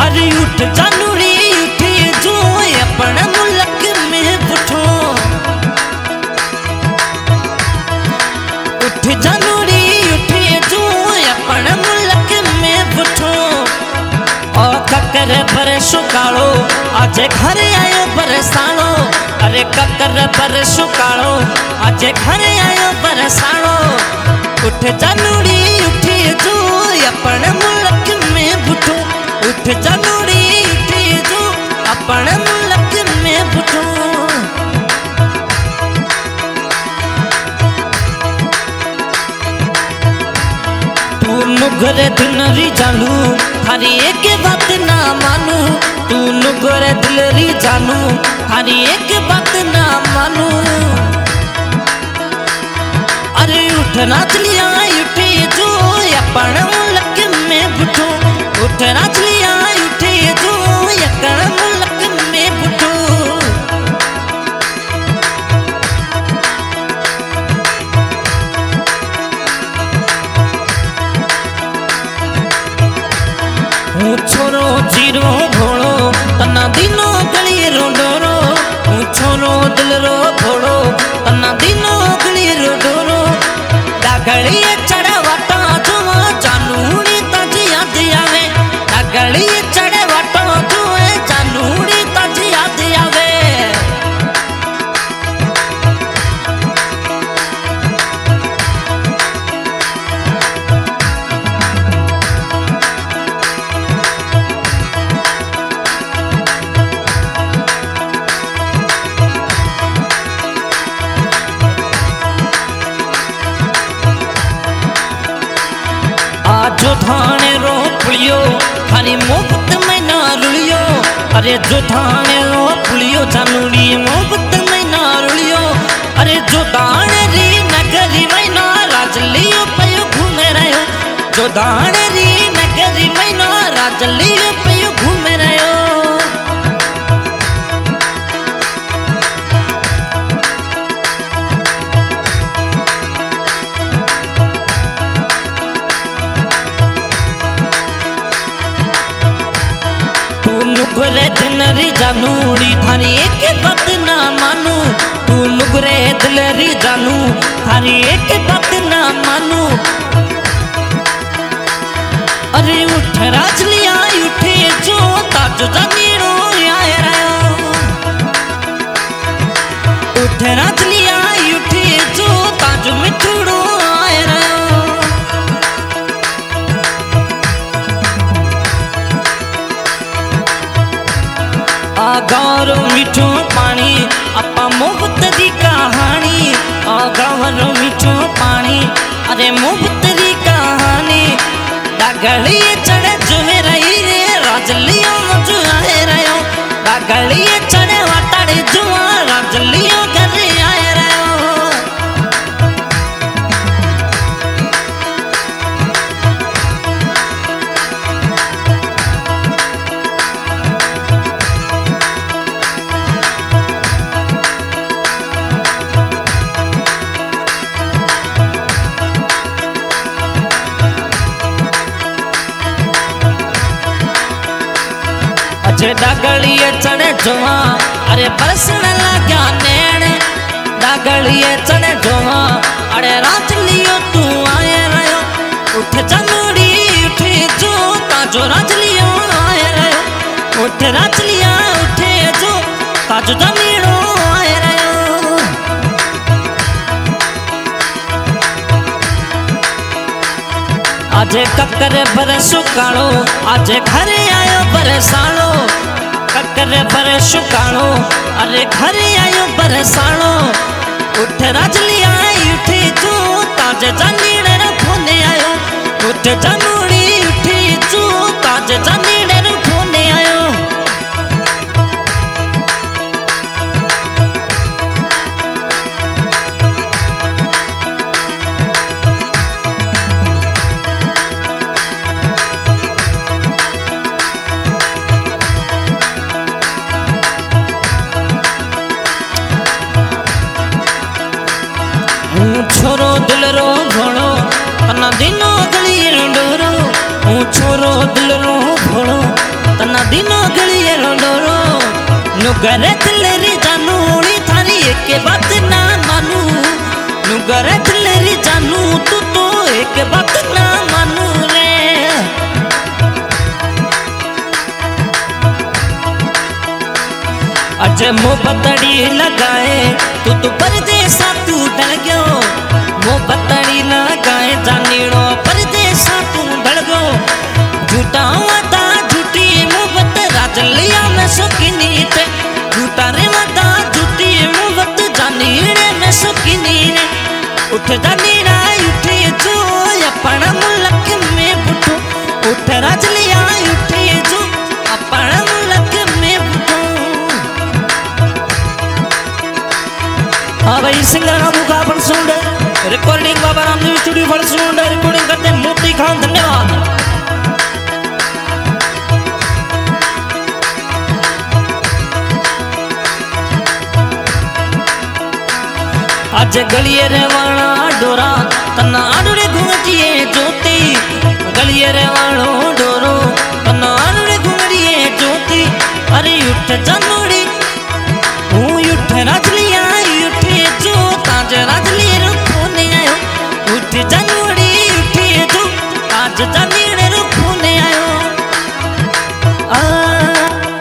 अरे उठ जानूरी उठे जो अपना मुल्क में बुठो, उठ जानूरी उठे जो अपना मुल्क में बुठो। और ककर बरसो कालो आज घर आयो बरसानो, अरे ककर बरसो कालो आज घर आयो बरसानो। उठ जानूरी उठे जो अपना मुल्क में बुठो, उठ जानूरी उठे जो अपना मुल्क में बुठो। तू नुगरे दिलरी जानू थारी एक बात ना मानू, तू नुगरे दिलरी जानू थारी एक बात ना मानू। अरे उठ नाचलिया उठे जो अपना मुल्क में बुठो, उठ नाचलिया उठे जो अपना मुल्क में बुठो। हूँ छोरो जीरो भोड़ो तना दिनो गली रो डोरो, हूँ छोरो दिल रो भोड़ो तना दिनो गली रो डोरो। डागड़ी चढ़े वाटा जुआ जानूड़ी तज याद आवे, डागड़ी चढ़े वाटा जुए जानूड़ी तज याद आवे। जो थाने रो पुलियो थारी मोहब्बत में ना रुलियो, अरे जो थाने रो पुलियो जानूड़ी मोहब्बत में ना रुलियो। अरे जो दाने री नगरी में ना राज लियो पयो घूमे रहो, जो दाने री नगरी में ना राज लियो पयो घूमे रहो। नुगरे दिलरी जानूड़ी थारी एक बात ना मानू, तू नुगरे दिलरी जानू थारी एक बात ना मानू। अरे उठ राजलिया उठे जो ताजो जानीरो आए रहो, उठ राजलिया उठे जो ताजो मिठूड़ो आए रहो। गाँव मीठो पानी अपा मोहब्बत दी कहानी, गाँव मीठो पानी अरे मोहब्बत दी कहानी। डागड़ी चढ़े जुमे रही रे राजलियो मजू आए रहो, डागड़ी चढ़े वाटाड़े जुआ राजलियो घर आए रहो। अजे डागड़िए चढ़े जुआ अरे बरसण लग्या नैण, डागड़िए चढ़े जुआ अरे रात लियो तू आए रहो। उठ जानूड़ी उठे जो ताजो राज लियो आए रहो, उठ राज लिया उठे जो ताजो जानीड़ो आए रहो। आजे ककर बरसो कालो आज घर आयो बरसानो, ककर बरसो कालो अरे घर आयो बरसानो। उठ राजलिया उठे जो ताज जानीड़े रो फोने आयो, उठ जानूड़ी उठे जो ताज जानीड़े रो फोने आयो। छोरो दिल रो घोड़ो तना दिनो गली डोरो, छोरो नुगरे दिलेरी जानू नी थारी एक बात ना मानू नुगरे दिलेरी जानू तू तो एक बात ना मानू रे अज मोहब्बतड़ी लगाए तू परदेसा तू डर गयो मोहब्बतड़ी लगाए जानीड़ो परदेसा तू डर गयो झूठा वादा झूठी मोहब्बत राज लिया मैं शौकीनी थे झूठा रे वादा झूठी मोहब्बत जानीड़े मैं शौकीनी रे उठ जानीड़ा उठे जो अपना मुल्क में बुठो उठ राज लिया उठे जो अपना मुल्क में बुठो। हाँ भाई सिंगर बाबू का अपन सुन रिकॉर्डिंग बाबा रामदेव स्टूडियो पर सुन रिकॉर्डिंं करते मोती खान धन्यवाद। आज गलिए रे वाला डोरा तना आडुड़े घुंघटिए ज्योति गलिए रे वालो डोरो तना आडुड़े घुंघटिए ज्योति अरे उठ जानोड़ी हूँ उठ राजलिया उठे जो ताज राजली रो फोने आयो उठ जानोड़ी उठे जो ताज जानी